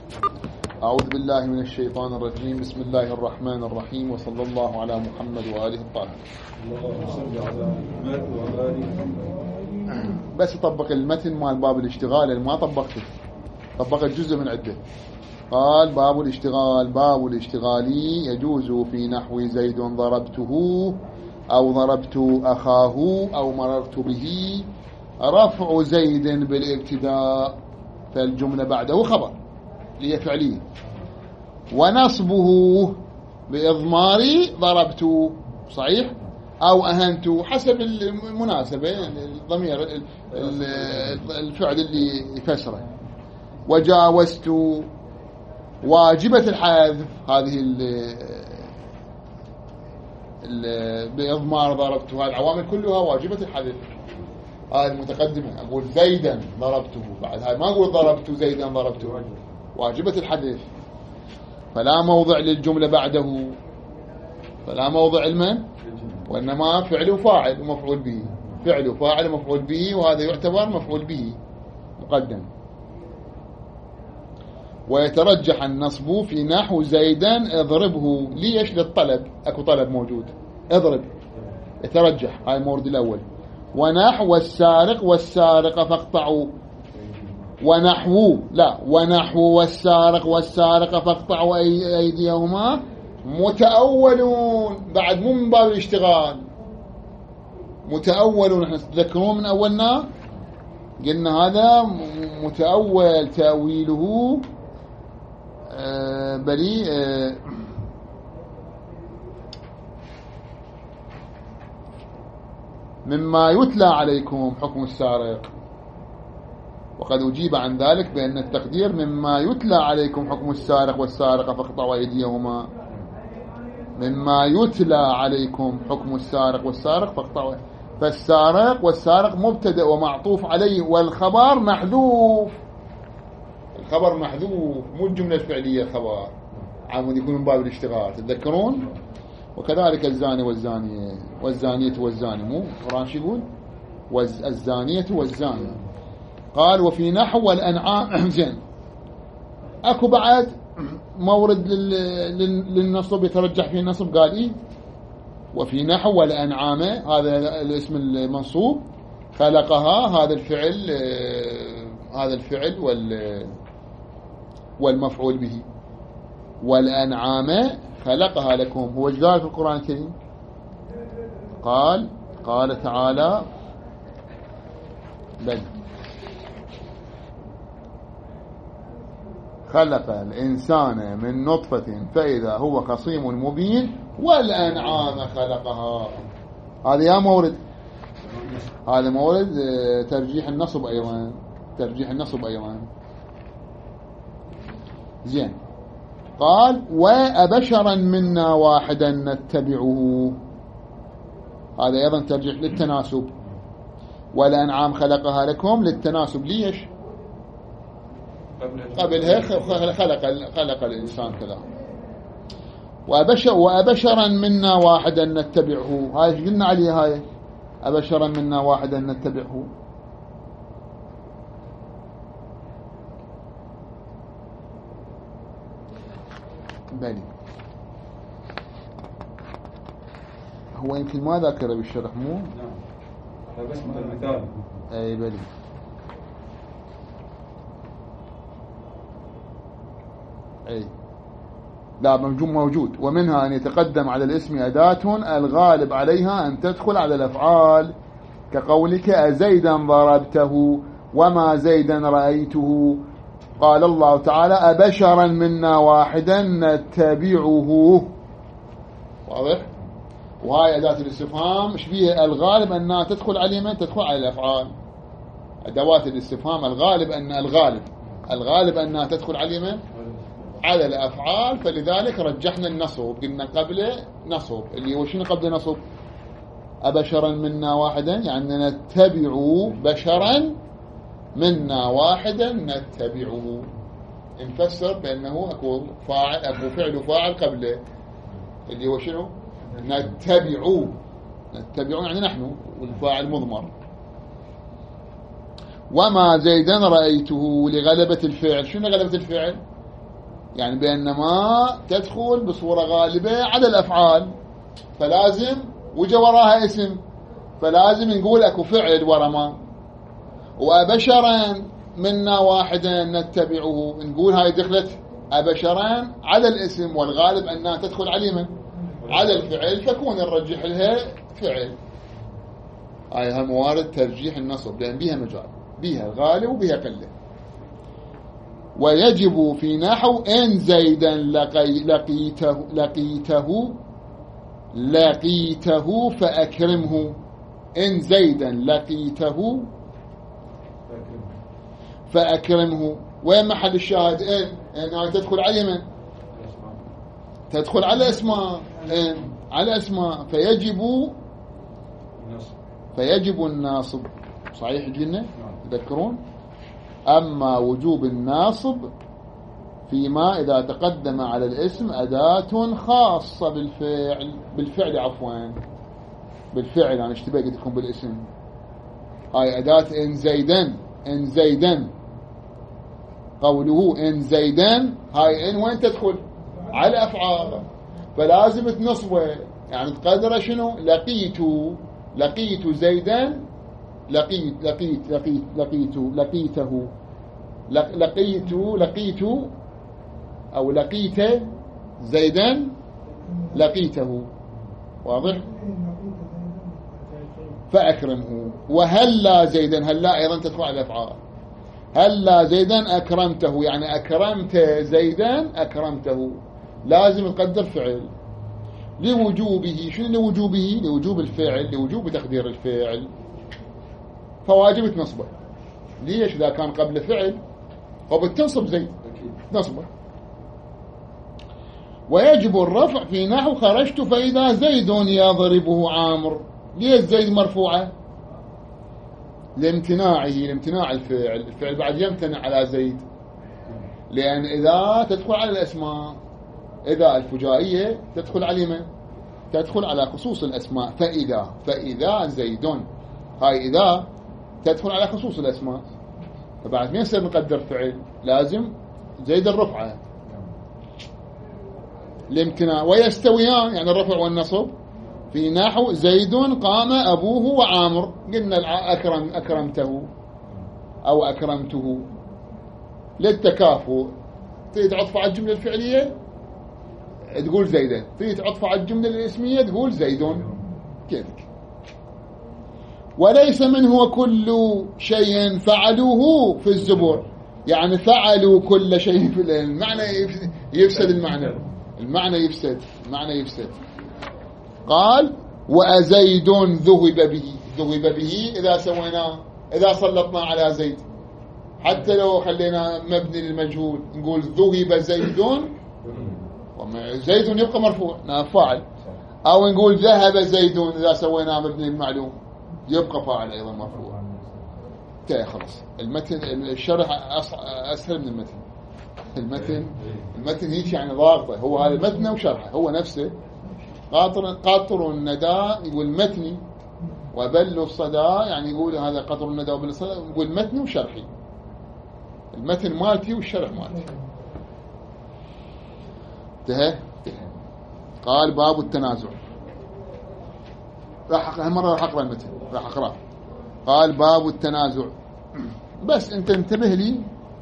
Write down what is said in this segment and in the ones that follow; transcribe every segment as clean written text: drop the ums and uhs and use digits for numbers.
أعوذ بالله من الشيطان الرجيم. بسم الله الرحمن الرحيم، وصلى الله على محمد وآله الطاهرين. بس طبق المتن مال باب الاشتغال، ما طبقته، طبقت جزء من عده. قال باب الاشتغال: باب الاشتغال يجوز في نحو زيد ضربته أو ضربت أخاه أو مررت به رفع زيد بالابتداء، فالجملة بعده خبر ليه فعليه، ونصبه بإضمار ضربت صحيح أو أهنت حسب المناسبة، الضمير الفعل اللي يفسره. وجاوزت واجبة الحذف، هذه بإضمار ضربت، هذه العوامل كلها واجبة الحذف. هذه المتقدمة أقول زيدا ضربته، بعد هاي ما أقول ضربت زيدا ضربته، واجبة الحذف. فلا موضع للجملة بعده، فلا موضع المن، وإنما فعل وفاعل ومفعول به، فعل وفاعل ومفعول به، وهذا يعتبر مفعول به مقدم. ويترجح النصب في نحو زيدا اضربه، ليش؟ للطلب، اكو طلب موجود، اضرب، يترجح، هاي المورد الاول. ونحو السارق والسارقة فاقطعوا، ونحو لا، ونحو والسارق والسارقة فاقطعوا ايديهما متأولون، بعد مو من باب الاشتغال، متأولون. احنا تذكرون من اولنا قلنا هذا متأول، تأويله بلي مما يتلى عليكم حكم السارق، وقد أجيب عن ذلك بأن التقدير مما يتلى عليكم حكم السارق والسارقة فاقطعوا أيديهما، مما يتلى عليكم حكم السارق والسارق فاقطعوا. فالسارق والسارق مبتدأ ومعطوف عليه، والخبر محذوف، الخبر محذوف، مو الجملة الفعلية الخبر، عمود يكون من باب الاشتغال، تتذكرون؟ وكذلك الزاني والزانية، والزانية والزاني، مو القرآن شو يقول؟ والزانية والزاني. قال وفي نحو الأنعام. زين، اكو بعد مورد للنصب يترجح فيه النصب، قال ايه؟ وفي نحو الأنعام، هذا الاسم المنصوب، خلقها، هذا الفعل، هذا الفعل والمفعول به، والأنعام خلقها لكم. هو ايش قال في القرآن الكريم؟ قال تعالى بل خلق الإنسان من نطفة فإذا هو خصيم مبين، والأنعام خلقها. هذا يا مورد، هذا مورد ترجيح النصب أيضا، ترجيح النصب أيضا. زين، قال وأبشرا منا واحدا نتبعه، هذا أيضا ترجيح للتناسب. والأنعام خلقها لكم للتناسب، ليش؟ قبلها خلق الإنسان كذا. وأبشرا منا واحدا نتبعه، هاي ايش قلنا عليه؟ هاي أبشرا منا واحدا نتبعه. بلي هو يمكن ما ذاكره بالشرح، مو؟ نعم، بس مثال. اي بلي. اي لا، موجود. ومنها أن يتقدم على الاسم أداة الغالب عليها أن تدخل على الأفعال، كقولك أزيدا ضربته وما زيدا رأيته. قال الله تعالى أبشرا منا واحدا نتبعه، واضح؟ وهاي أداة الاستفهام ايش بيها؟ الغالب أنها تدخل على من؟ تدخل على الأفعال. أدوات الاستفهام الغالب أنها تدخل على من؟ على الأفعال. فلذلك رجحنا النصب، قلنا قبل نصب اللي هو شنو قبل نصب؟ أبشرا منا واحدا، يعني نتبع بشرا منا واحدا نتبعه، نفسر بأنه أكو فاعل، أكو فعل وفاعل قبله، اللي هو شنو؟ نتبع يعني نحن، والفاعل مضمر. وما زيدا رأيته لغلبة الفعل. شنو غلبة الفعل؟ يعني بأن ما تدخل بصورة غالبة على الأفعال، فلازم وجه وراها اسم، فلازم نقول أكو فعل ورا ما. وأبشرا منا واحدا نتبعه، نقول هاي دخلت أبشرا على الاسم، والغالب أنها تدخل على من؟ على الفعل، فكون نرجح لها فعل. هاي موارد ترجيح النصب، لأن بيها مجال، بيها الغالب وبيها قلة. ويجب في نحو إن زيدا لقيته فأكرمه. إن زيدا لقيته فأكرمه. وين محل الشاهد؟ إن تدخل على من؟ تدخل على اسماء، على اسماء، فيجب الناصب. صحيح قلنا تذكرون؟ أما وجوب الناصب فيما إذا تقدم على الاسم أداة خاصة بالفعل عفوا، بالفعل، يعني اشتبه قد يكون بالاسم. هاي أداة إن زيدا، قوله إن زيدا، هاي إن وين تدخل؟ على أفعال، فلازم تنصبه، يعني تقدر شنو؟ لقيت زيدا، لقيته أو لقيت زيدا، لقيته. واضح؟ فأكرمه. وهلا زيدا، هلا أيضا تدخل على الأفعال. هلا زيدا أكرمته، يعني أكرمت زيدا، أكرمته، لازم تقدر فعل لوجوبه. شنو لوجوبه؟ لوجوب الفعل، لوجوب تقدير الفعل، فواجب تنصبه. ليش؟ إذا كان قبل فعل فبتنصب زيد، نصبه. ويجب الرفع في نحو خرجت فإذا زيد يضربه عامر. ليش زيد مرفوعة؟ لامتناع الفعل بعد يمتنع على زيد، لأن إذا تدخل على الأسماء، إذا الفجائية تدخل على من؟ تدخل على خصوص الأسماء. فإذا زيد، هاي إذا تدخل على خصوص الأسماء، فبعد ما يصير مقدر فعل لازم زيد الرفعة الامتناع. ويستويان، يعني الرفع والنصب في نحو زيد قام أبوه وعامر. قلنا أكرمته أو أكرمته للتكافؤ. تريد تعطف على الجملة الفعلية تقول زيدا، تريد تعطف على الجملة الاسمية تقول زيد، كيفك. وليس منه كل شيء فعلوه في الزبور، يعني فعلوا كل شيء في المعنى يفسد المعنى يفسد. قال وأزيد ذهب به إذا سويناه، إذا سلطنا على زيد، حتى لو خلينا مبني للمجهول نقول ذهب زيد، زيد يبقى مرفوع فاعل، أو نقول ذهب زيد إذا سويناه مبني للمعلوم يبقى فاعل أيضا مرفوع. خلاص. المتن الشرح أسهل من المتن هيك يعني ضاغطة. هو هذا المتن وشرحه هو نفسه. قطر الندى يقول متني، وبل الصدى يعني يقول هذا قطر الندى وبل الصدى، يقول متني وشرحي. المتن مالتي والشرح مالتي. انتهى. قال باب التنازع. هالمرة راح أقرأ المتن، راح أقرأ. قال باب التنازع. بس أنت انتبه لي،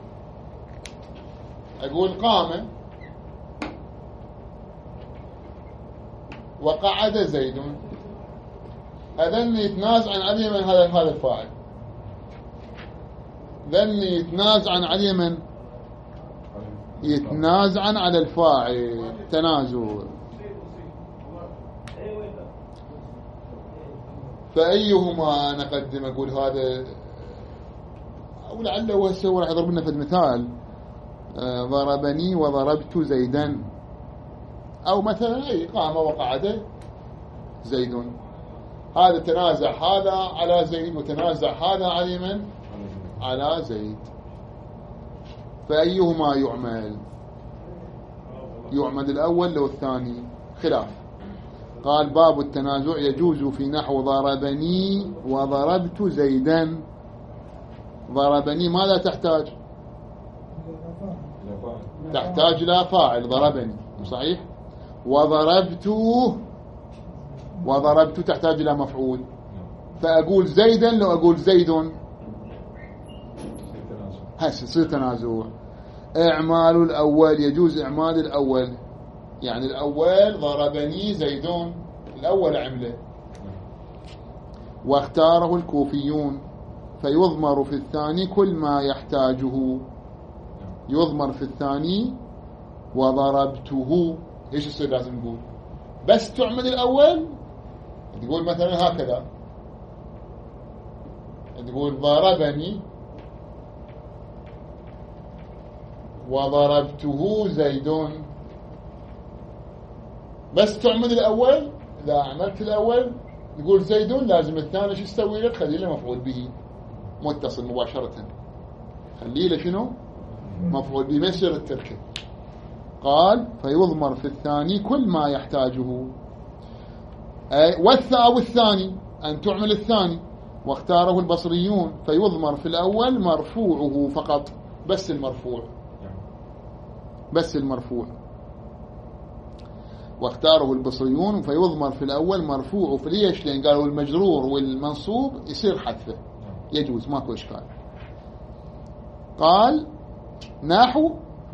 أقول قام وقعد زيد، أذن يتنازع عن علي من هذا الفاعل، ذن يتنازع عن علي من يتنازع على الفاعل، تنازع. فأيهما نقدم؟ أقول هذا، أو لعله هو السوى راح يضرب لنا في المثال ضربني وضربت زيدا، أو مثلا أي قام وقعد زيد. هذا تنازع هذا على زيد، وتنازع هذا على من؟ على زيد. فأيهما يعمل الأول لو الثاني؟ خلاف. قال باب التنازع يجوز في نحو ضربني وضربت زيدا. ضربني ماذا تحتاج؟ تحتاج إلى فاعل ضربني صحيح. وضربت تحتاج إلى مفعول. فأقول زيدا لو أقول زيد هسه يصير تنازع. إعمال الأول يجوز إعمال الأول، يعني الأول ضربني زيدون، الأول عمله. واختاره الكوفيون فيضمر في الثاني كل ما يحتاجه. يضمر في الثاني وضربته. ايش يصير لازم نقول؟ بس تعمل الأول تقول مثلا هكذا، تقول ضربني وضربته زيدون، بس تعمل الأول. إذا عملت الأول تقول زيدون، لازم الثاني شو يسوي لك؟ خلي له مفعول به متصل مباشرة، خلي له شنو؟ مفعول به، ما يصير التركه. قال فيضمر في الثاني كل ما يحتاجه. والثاني أن تعمل الثاني. واختاره البصريون فيضمر في الأول مرفوعه فقط، بس المرفوع. واختاره البصريون فيضمر في الأول مرفوعه. فليش؟ لأن قالوا المجرور والمنصوب يصير حذفه، يجوز ماكو إشكال. قال نحو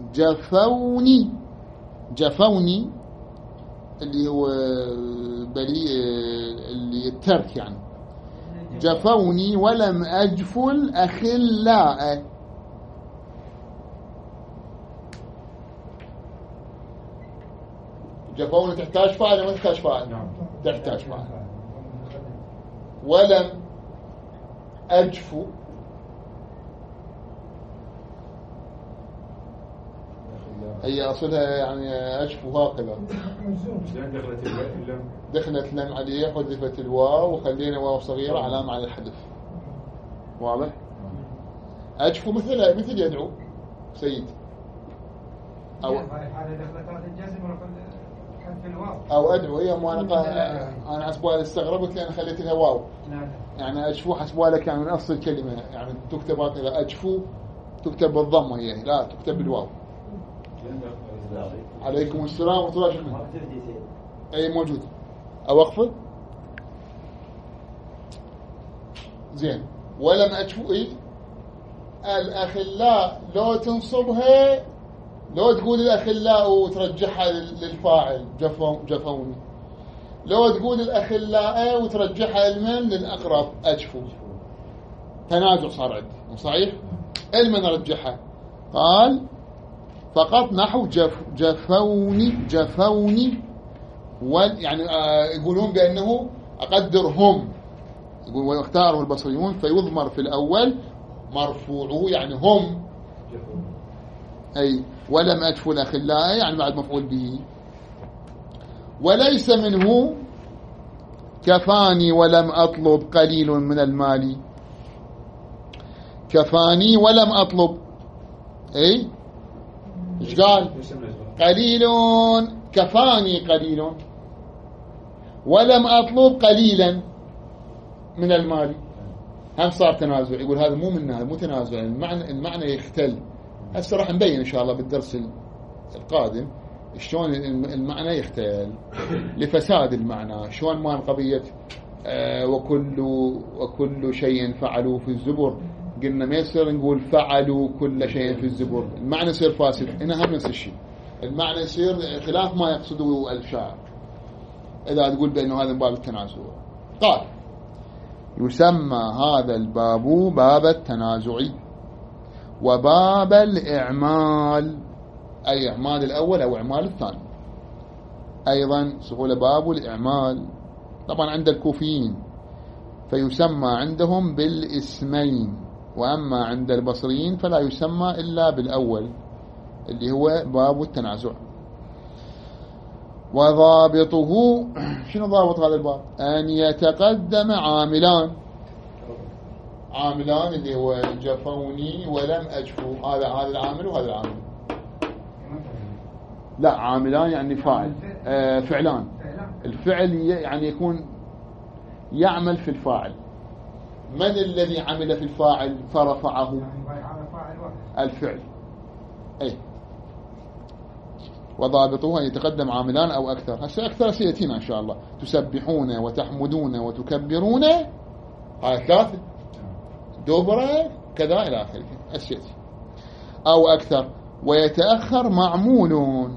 جفوني اللي هو اللي الترك، يعني جفوني ولم أجفل أخلاء. جفوني تحتاج فاعل ولا تحتاج فاعل؟ تحتاج فاعل. ولم أجفو هي أصلها يعني أجفو هكذا، دخلت لم عليه، حذفت الواو وخلينا واو صغيرة علامة على الحذف. واضح؟ أجفو مثل يدعو سيد، أو أدعو. هي أنا حسبوها استغربت لأن خليت لها واو، يعني أجفو حسبوها لك يعني من أصل الكلمة، يعني تكتب هكذا أجفو تكتب بالضمة، هي لا تكتب بالواو. عليكم السلام ورحمة الله وبركاته. أي موجود أوقفه زين. ولم أجفو إيه الأخلاء، لو تنصبها، لو تقول الأخلاء وترجحها للفاعل جفوني، لو تقول الأخلاء وترجحها لمن؟ للأقرب أجفو. تنازع صار عندي صحيح. المن رجحها؟ قال فقط نحو جفوني يعني يقولون بأنه أقدرهم. يقول ويختاره البصريون فيضمر في الأول مرفوعه، يعني هم. أي ولم أجفو الأخلاء يعني بعد مفعول به. وليس منه كفاني ولم أطلب قليل من المال. كفاني ولم أطلب، أي إيش قال؟ قليل، كفاني قليل ولم أطلب قليلا من المال. هم صار تنازع. يقول هذا مو منها، مو تنازع، المعنى يختل. هسه راح نبين إن شاء الله بالدرس القادم شلون المعنى يختل لفساد المعنى. شلون ما قضية وكل شيء فعلوا في الزبر، قلنا ما يصير نقول فعلوا كل شيء في الزبر، المعنى يصير فاسد. هنا هم نفس الشيء، المعنى يصير خلاف ما يقصده الشاعر إذا تقول بأنه هذا باب التنازع. قال يسمى هذا الباب باب التنازع وباب الإعمال، أي إعمال الأول أو إعمال الثاني. أيضا سهولة باب الإعمال طبعا عند الكوفيين، فيسمى عندهم بالاسمين، وأما عند البصريين فلا يسمى إلا بالأول اللي هو باب التنازع. وضابطه، شنو ضابط هذا الباب؟ أن يتقدم عاملان اللي هو جفوني ولم أجفو، هذا العامل وهذا العامل. لا عاملان يعني فاعل، فعلان. الفعل يعني يكون يعمل في الفاعل. من الذي عمل في الفاعل فرفعه؟ الفعل. أي وضابطه أن يتقدم عاملان أو أكثر. هسه أكثر سيأتينا إن شاء الله. تسبحون وتحمدون وتكبرون، هاي ثلاثة، دبرة كذا إلى آخره السيأتي أو أكثر. ويتأخر معمول،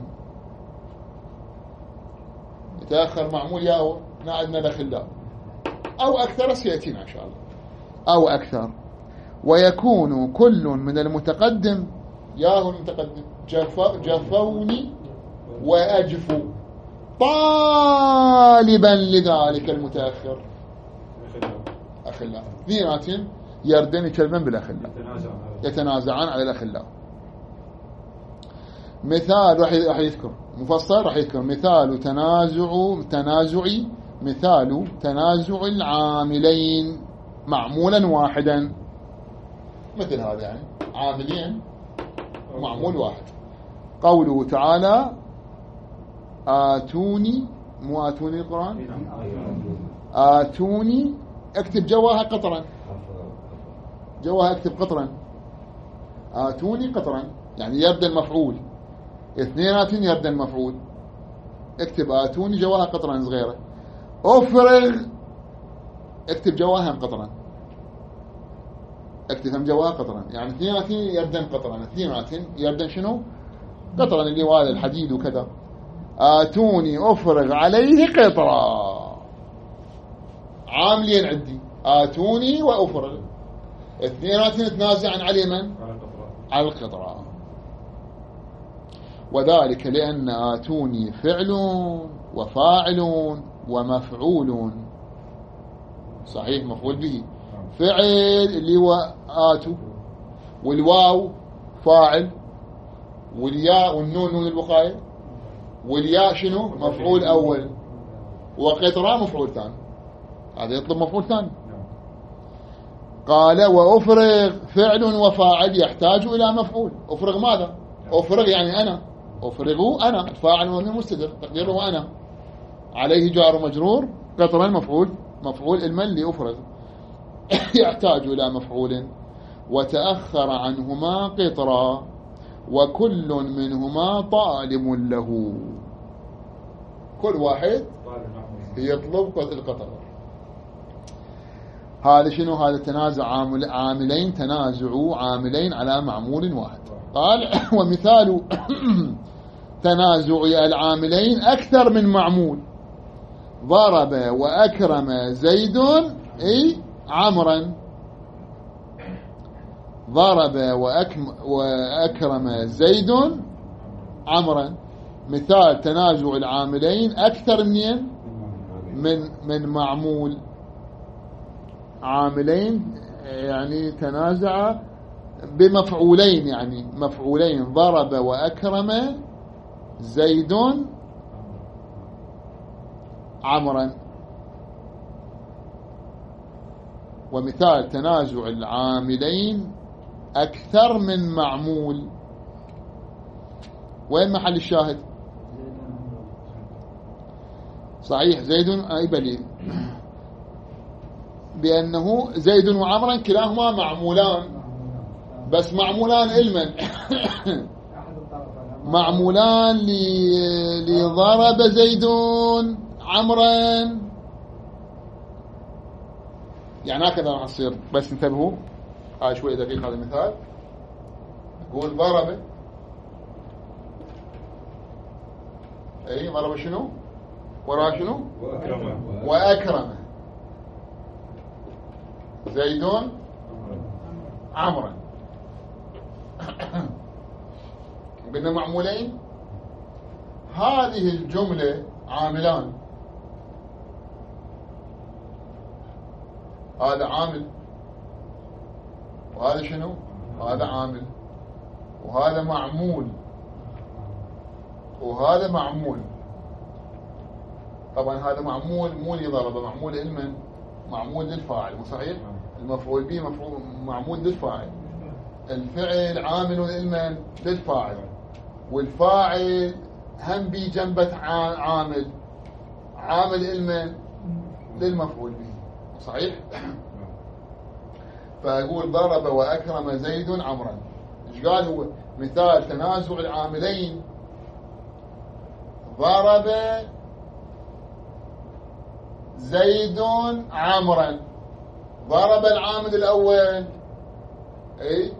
يتأخر معمول ياو نعدنا دخل لا أو أكثر سيأتينا إن شاء الله أو أكثر. ويكون كل من المتقدم، ياهو المتقدم جفوني وأجفو طالبا لذلك المتأخر أخلاء، اثنيناتهم يردن يكلمن بالأخلاء، يتنازعان على الأخلاء. مثال راح يذكر مفصل، راح يذكر مثال مثال تنازع العاملين معمولا واحدا، مثل هذا يعني عاملين معمول واحد. قوله تعالى آتوني، مو آتوني القرآن، آتوني، اكتب جواها قطرا، جواها اكتب قطرا، آتوني قطرا يعني يبدأ المفعول، اثنيناتين يبدأ المفعول، اكتب آتوني جواها قطرا صغيرة. أفرغ اكتب جواها قطرا، اكتب هم جواها قطرا، يعني اثنيناتين يبدأ قطرا، اثنيناتين يبدأ شنو قطرا اللي هو الحديد وكذا. آتوني أفرغ عليه قطرا، عاملين عندي آتوني وأفرغ، اثنيناتين تنازعن على من؟ على القطرة. وذلك لأن آتوني فعل وفاعل ومفعول، صحيح مفعول به، فعل اللي هو آتو، والواو فاعل، والياء والنون نون الوقاية، والياء شنو مفعول أول، وقطرة مفعول ثاني، هذا يطلب مفعول ثاني. قال وأفرغ فعل وفاعل يحتاج إلى مفعول. أفرغ ماذا؟ أفرغ يعني أنا، أفرغ أنا، الفاعل ومن مستتر تقديره أنا، عليه جار مجرور، قطرا مفعول المن لأفرغ يحتاج إلى مفعول. وتأخر عنهما قطرا وكل منهما طالب له، كل واحد يطلب القطر. هذا شنو؟ هذا تنازع عاملين، تنازعوا عاملين على معمول واحد. قال ومثال تنازع العاملين أكثر من معمول، ضرب وأكرم زيد أي عمرا، ضرب وأكرم زيد عمرا. مثال تنازع العاملين أكثر من معمول، عاملين يعني تنازع بمفعولين، يعني مفعولين، ضرب وأكرم زيد عمرا. ومثال تنازع العاملين أكثر من معمول، وين محل الشاهد؟ صحيح زيد أي بليل، بأنه زيد وعمرا كلاهما معمولان، بس معمولان علما معمولان لضرب زيد عمرا، يعني هكذا راح تصير. بس انتبهوا هاي شوي دقيق. هذا المثال يقول ضرب، اي ضرب شنو وراه شنو وأكرم زيد عمرا قلنا معمولين. هذه الجملة عاملان، هذا عامل وهذا شنو، هذا عامل، وهذا معمول وهذا معمول. طبعا هذا معمول مو لضرب، معمول علما، معمول للفاعل، مو صحيح؟ المفعول به معمول للفاعل، الفعل عامل علما للفاعل، والفاعل هم بي جنبة عامل علما للمفعول به، صحيح؟ فأقول ضرب وأكرم زيد عمرا. إيش قال هو؟ مثال تنازع العاملين ضرب زيد عمرا، ضرب العامل الأول أي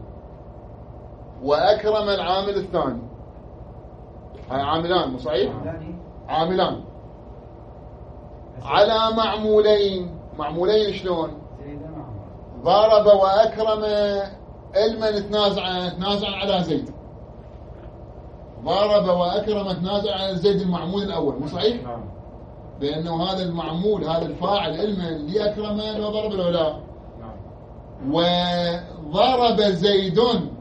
وأكرم العامل الثاني. هاي عاملان، مو صحيح؟ عاملان على معمولين. معمولين شلون؟ ضرب وأكرم المن تنازع على زيد. ضرب وأكرم تنازع على زيد المعمول الأول، مو صحيح؟ لأنه هذا المعمول، هذا الفاعل المن لأكرم لو ضرب له لا. وضرب زيد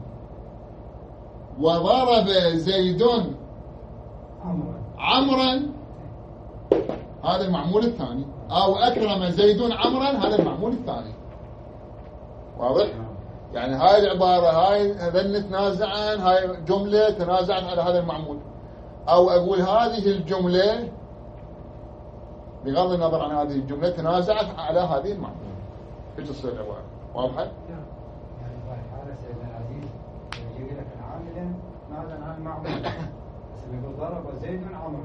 عمرا، هذا المعمول الثاني. أو أكرم زيد عمرا، هذا المعمول الثاني. واضح؟ يعني هاي العبارة، هاي هذن تنازعان، هاي جملة تنازعت على هذا المعمول. أو أقول هذه الجملة بغض النظر عن هذه الجملة تنازعت على هذه المعمول. ايش تصير العبارة؟ واضحة؟ يعني هذا سيدنا العزيز يجي لك العامل تنازع عن المعمول، بس يقول ضرب زيد عمرا.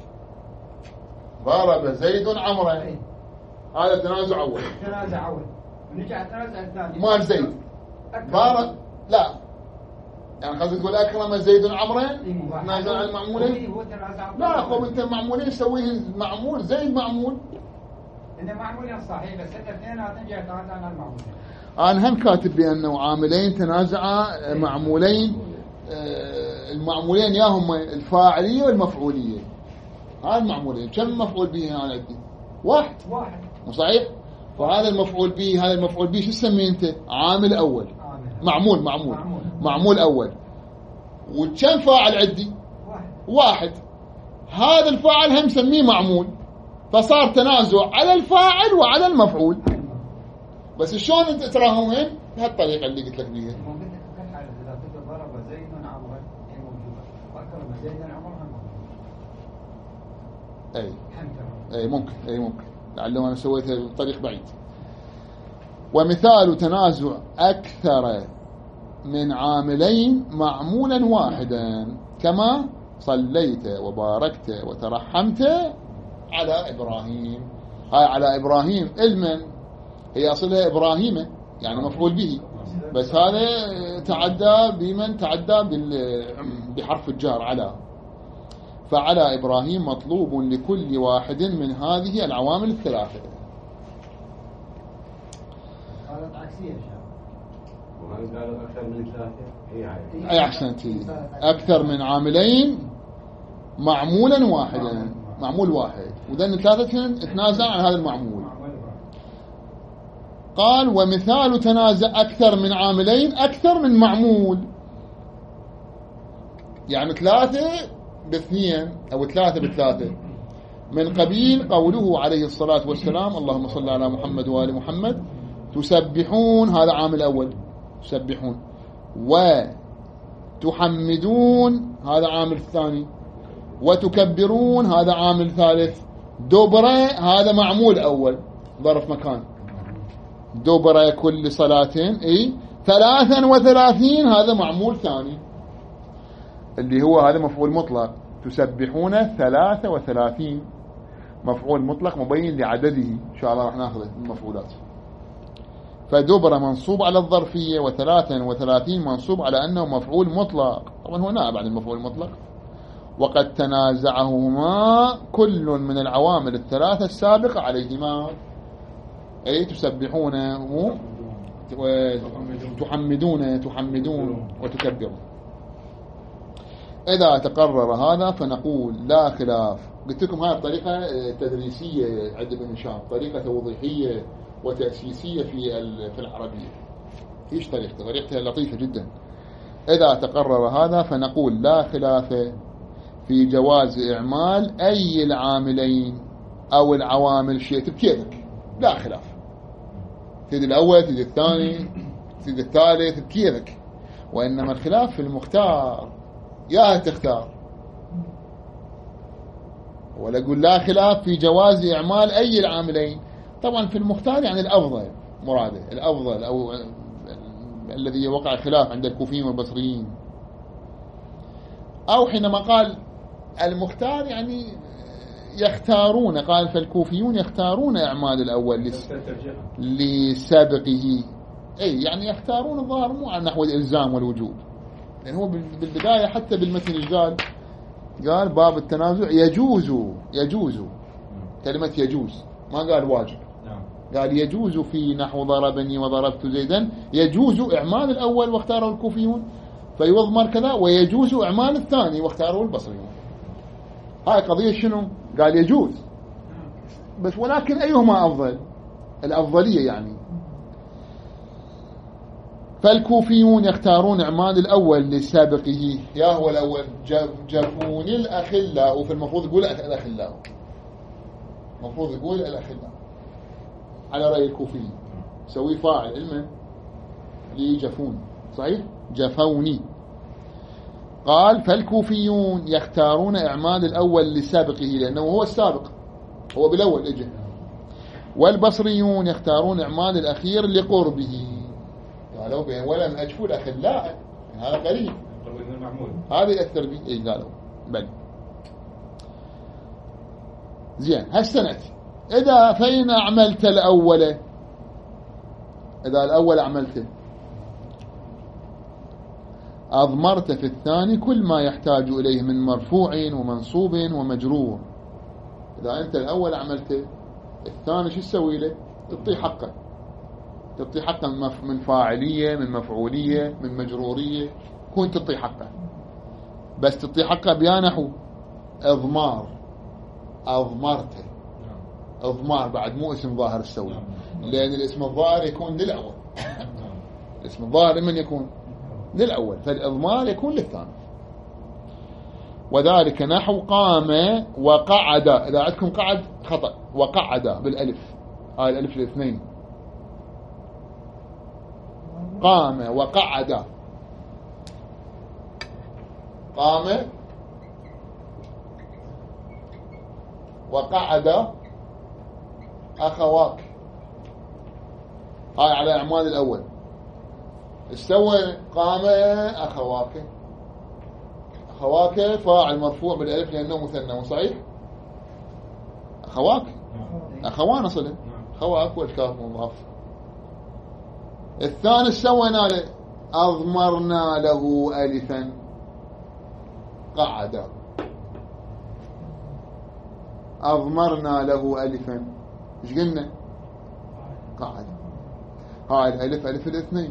ضرب زيد عمرا، هذا تنازع أول. تنازع أول، ونرجع التنازع الثاني مال زيد. ضرب لا، يعني قصدك تقول أكرم زيد عمرا تنازع عن المعمولين؟ لا أخو، أنت معمولين سويه معمول زيد معمول. إنه معمولين صحيح، بس أنت اثنين هتنجح تنازع عن المعمولين. أنا هم كاتب بأنه عاملين تنازعا معمولين. المعمولين ياهم الفاعلية والمفعولية. هذا المعمولين كم مفعول به أنا عندي؟ واحد. مو صحيح؟ فهذا المفعول به، هذا المفعول به شو تسميه أنت؟ عامل أول. معمول أول. وكم فاعل عندي؟ واحد. هذا الفاعل هم نسميه معمول، فصار تنازع على الفاعل وعلى المفعول. بس شلون انت تراهم وين؟ بهالطريقه اللي قلت لك بيها. اذا كنت ضرب زيد عمرا هي موجوده، اكرم زيد عمرا اي ممكن لعله انا سويتها بطريق بعيد. ومثال تنازع اكثر من عاملين معمولا واحدا، كما صليت وباركت وترحمت على إبراهيم. هاي على إبراهيم المن هي أصلها إبراهيم، يعني مفعول به، بس هذا تعدى بمن تعدى بحرف الجار على. فعلى إبراهيم مطلوب لكل واحد من هذه العوامل الثلاثة. قالت عكسية قالوا أكثر من ثلاثة. أي أحسنتي، أكثر من عاملين معمولا واحدا، معمول واحد، وذن ثلاثة تنازع عن هذا المعمول. قال ومثال تنازع أكثر من عاملين أكثر من معمول، يعني ثلاثة باثنين أو ثلاثة بثلاثة. من قبيل قوله عليه الصلاة والسلام اللهم صل على محمد وآل محمد تسبحون، هذا عامل أول تسبحون. وتحمدون هذا عامل ثاني. وتكبرون هذا عامل ثالث. دبر هذا معمول أول ظرف مكان. دبر كل صلاة 33 هذا معمول ثاني اللي هو هذا مفعول مطلق. تسبحون 33 مفعول مطلق مبين لعدده، إن شاء الله راح ناخذ المفعولات. فدبر منصوب على الظرفية، و33 منصوب على أنه مفعول مطلق، طبعا هو نائب عن المفعول المطلق. وقد تنازعهما كل من العوامل الثلاثة السابقة عليهما، أي تسبحون تحمدون وتكبرون. إذا تقرر هذا فنقول لا خلاف. قلت لكم هذه الطريقة تدريسية عند ابن هشام، طريقة توضيحية وتأسيسية في العربية. إيش طريقتها لطيفة جدا. إذا تقرر هذا فنقول لا خلاف في جواز إعمال أي العاملين أو العوامل شيء بكيفك، لا خلاف. تريد الأول، تريد الثاني، تريد الثالث، بكيفك. وإنما الخلاف في المختار، يا تختار. ولا أقول لا خلاف في جواز إعمال أي العاملين. طبعا في المختار يعني الأفضل، مراده الأفضل أو الذي وقع خلاف عند الكوفيين والبصريين. أو حينما قال المختار يعني يختارون، قال فالكوفيون يختارون إعمال الأول لسابقه، أي يعني يختارون الظاهر مو على نحو الإلزام والوجوب، لأن هو بالبداية حتى بالمتن قال باب التنازع يجوز كلمة يجوز، ما قال واجب، قال يجوز في نحو ضربني وضربت زيدا، يجوز إعمال الأول واختاره الكوفيون فيضمر كذا، ويجوز إعمال الثاني واختاره البصريون. هاي قضية شنو؟ قال يجوز، بس ولكن أيهما أفضل؟ الأفضلية يعني. فالكوفيون يختارون إعمال الأول لسابقه، يا هو الأول جفون الأخلاء، وفي المفروض يقول الأخلاء، المفروض يقول الأخلاء على رأي الكوفيين، سوي فاعل علما لجفون، صحيح؟ جفوني. قال فالكوفيون يختارون إعمال الأول لسابقه لأنه هو السابق، هو بالأول إجه، والبصريون يختارون إعمال الأخير لقربه، قالوا بين ولم أجفو الأخلاء، هذا قريب، هذا يأثر به، إيه قالوا بل زين. هالسنة إذا فإن أعملت الأول، إذا الأول عملته أضمرت في الثاني كل ما يحتاج إليه من مرفوع ومنصوب ومجرور. إذا أنت الأول عملته، الثاني شو تسوي له؟ تعطي حقه، تعطي حقه من فاعلية، من مفعولية، من مجرورية، كون تعطي حقه، بس تعطي حقه بيانحو إضمار، أضمرته، إضمار بعد مو اسم ظاهر السوي، لأن الاسم الظاهر يكون للأول، الاسم الظاهر من يكون للأول، فالإضمار يكون للثاني. وذلك نحو قام وقعد، إذا عندكم قعد خطأ، وقعد بالألف، هاي الألف الاثنين، قام وقعد، قام وقعد أخواك، هاي على أعمال الأول. استوى قام أخواك، أخواك فاعل مرفوع بالألف لأنه مثنى، صحيح؟ أخواك أخوان أصلا، أخواك والكاف مضاف. الثاني سوينا له أضمرنا له ألفا، قعد، أضمرنا له ألفا، إيش قلنا؟ قعد. هاي الألف ألف الاثنين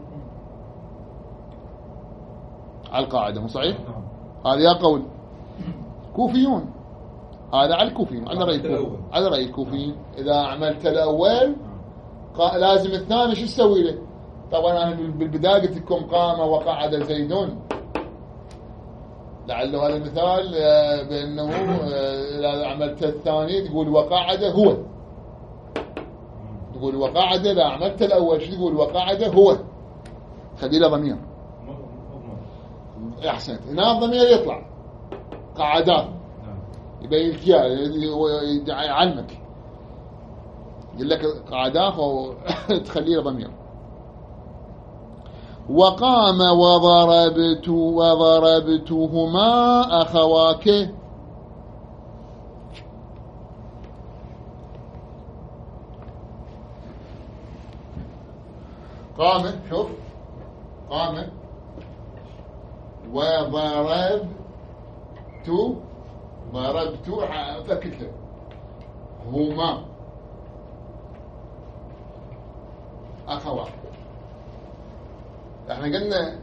على القاعدة، مو صحيح؟ هذا يا قول كوفيون، هذا على الكوفيين، على رأي الكوفيين، على رأي الكوفيين. إذا عملت الأول لازم الثاني شو تسوي له؟ طبعا أنا بالبداية قلت لكم قام وقعد زيدون، لعله هذا المثال بأنه إذا عملت الثاني تقول وقعد هو، تقول وقعد. إذا عملت الأول شو تقول؟ وقعد هو، خلي له ضمير. أحسنت، هنا الضمير يطلع قعدان، يبين لك يعلمك، يقول لك قعدان تخلي له ضمير. وقام وضربتهما أخواك، قام، شوف قام وضربت فكته هما أخوات. احنا قلنا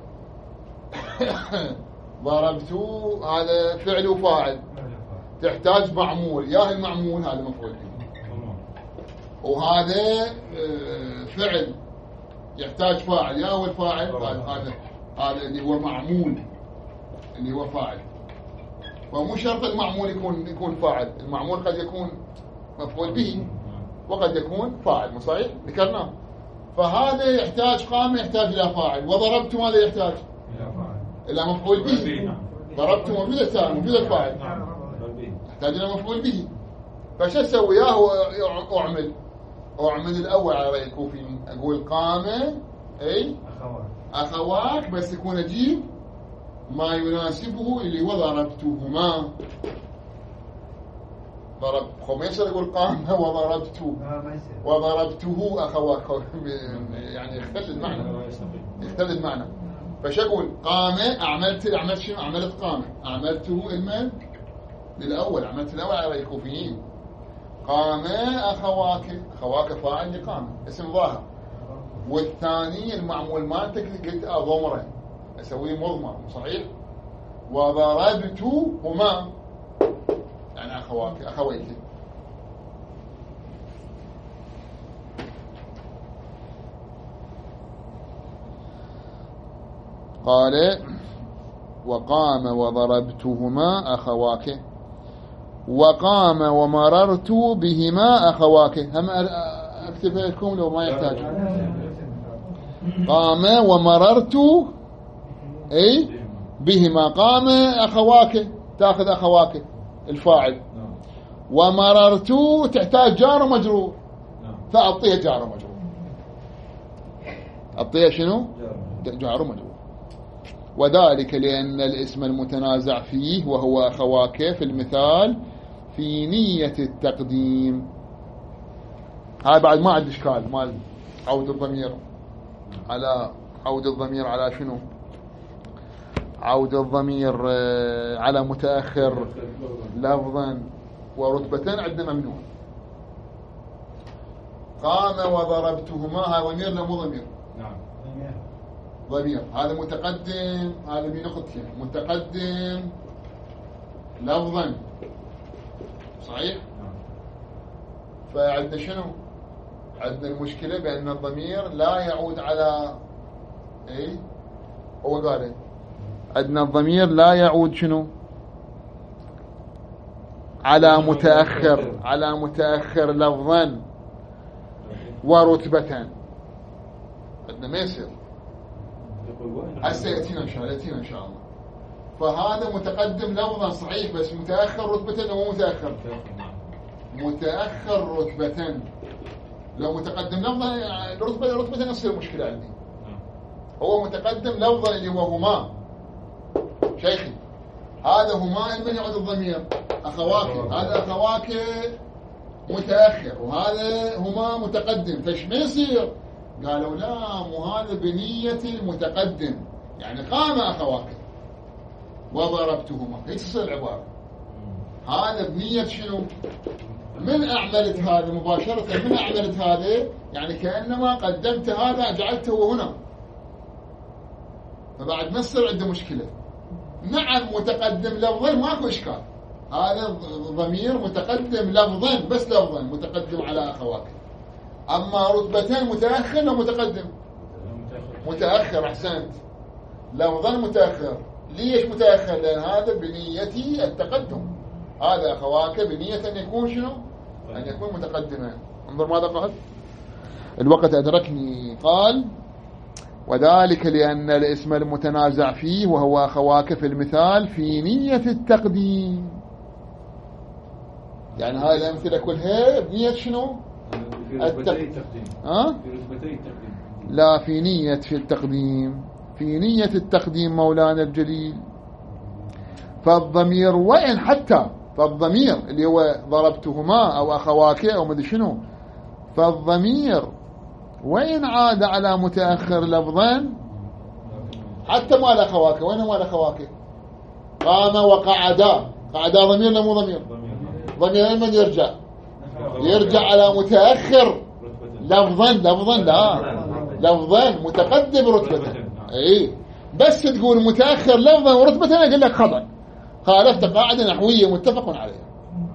ضربتو هذا فعل وفاعل، تحتاج معمول، يا المعمول هذا مفعول به، وهذا فعل يحتاج فاعل، يا هو الفاعل، هذا اللي هو معمول، اللي هو فاعل. ومو شرط المعمول يكون فاعل، المعمول قد يكون مفعول به وقد يكون فاعل، صحيح؟ ذكرناه. فهذا يحتاج قام، يحتاج الى فاعل، وضربت ماذا يحتاج؟ الى مفعول به. ضربت موجود الثاني، موجود الفاعل، يحتاج الى مفعول به. فش اسوي؟ ياهو اعمل الاول على راي الكوفيين، اقول قام اي اخواك، بس يكون اجيب ما يناسبه اللي هو ضربتهما. ما يصير يقول قام وضربته وضربته أخواك، يعني يختل المعنى. فش أقول؟ قام عملت شنو؟ عملت قامة، عملته المن للأول، عملت الأول على الكوفيين. قام أخواك فاعل لقامة اسم ظاهر، والثاني المعمول مالتك قلت ضمره أسويه مضمر صحيح. وضربتهما يعني أخويك. قال وقام وضربتهما أخواك، وقام ومررت بهما أخواك. هم أكتب لكم لو ما يحتاج. قام ومررت أي بهما، قام أخواك تأخذ أخواك الفاعل، ومررت تحتاج جار ومجرور، فأعطيها جار ومجرور. أعطيها شنو؟ جار ومجرور. وذلك لأن الاسم المتنازع فيه وهو أخواك في المثال في نية التقديم. هاي بعد ما عندي إشكال مال عود الضمير على عود الضمير على شنو؟ عود الضمير على متأخر لفظا ورتبة عندنا ممنوع. قام وضربتهما، هذا ضمير لا مو ضمير؟ نعم ضمير. هذا متقدم، هذا بنقطتين، متقدم لفظا صحيح. فعندنا شنو؟ عندنا المشكلة بأن الضمير لا يعود على ايه؟ هو قال ايه؟ عندنا الضمير لا يعود شنو؟ على متأخر لفظا ورتبة. عندنا ما يصير. هسه يأتينا إن شاء الله. فهذا متقدم لفظا صحيح، بس متأخر رتبة أو متأخر؟ متأخر رتبة. لو متقدم لفظا رتبة يصير مشكلة عندي. هو متقدم لفظا اللي هو هما شيخي، هذا هما من يعود الضمير أخواك، هذا أخواك متأخر وهذا هما متقدم، فش ما يصير؟ قالوا لا، مو هذا بنية المتقدم، يعني قام أخواك وضربتهما، هيك تصير العبارة. هذا بنية شنو؟ من أعملت هذا مباشرة، من أعملت هذا يعني كأنما قدمت هذا جعلته هنا، فبعد ما تصير عنده مشكلة. نعم متقدم لفظا ماكو إشكال، هذا ضمير متقدم لفظا، بس لفظا متقدم على أخواك. أما رتبتين متأخر ومتقدم متأخر، أحسنت، لفظا متأخر. ليش متأخر؟ لأن هذا بنية التقدم، هذا أخواك بنية أن يكون شنو؟ أن يكون متقدما. انظر ماذا قال، الوقت أدركني. قال وذلك لأن الاسم المتنازع فيه وهو أخواك في المثال في نية التقديم. يعني هاي الأمثلة كلها بنية شنو؟ لا، في نية التقديم، في نية التقديم مولانا الجليل. فالضمير وإن حتى فالضمير اللي هو ضربتهما أو أخواك أو مدري شنو، فالضمير وإن عاد على متأخر لفظا حتى مال أخواك، وين مال أخواك؟ قام وقعدا، قعدا ضمير لا مو ضمير؟ ضمير من يرجع على متأخر لفظا لا لفظا متقدم رتبة. اي بس تقول متأخر لفظا ورتبة أنا أقول لك خطأ، خالفت قاعدة نحوية متفق عليها.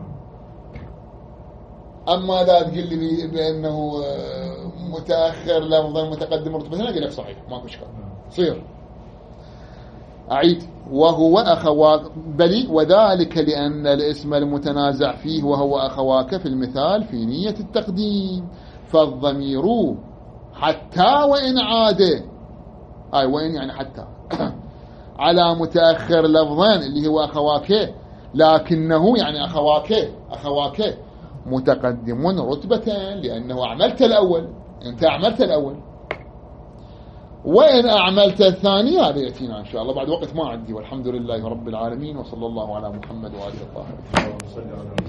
أما لا تقول لي بأنه متأخر لفظا متقدم رتبة أنا أقول لك صحيح، ماكو إشكال. صير أعيد وهو أخواك بلي، وذلك لأن الاسم المتنازع فيه وهو أخواك في المثال في نية التقديم. فالضمير حتى وإن عاد، وإن يعني حتى على متأخر لفظا اللي هو أخواك، لكنه يعني أخواك متقدم رتبة لأنه عملت الأول، أنت عملت الأول. وإن أعملت الثاني هذا يأتينا إن شاء الله بعد وقت ما عندي. والحمد لله رب العالمين، وصلى الله على محمد وآله الطاهرين.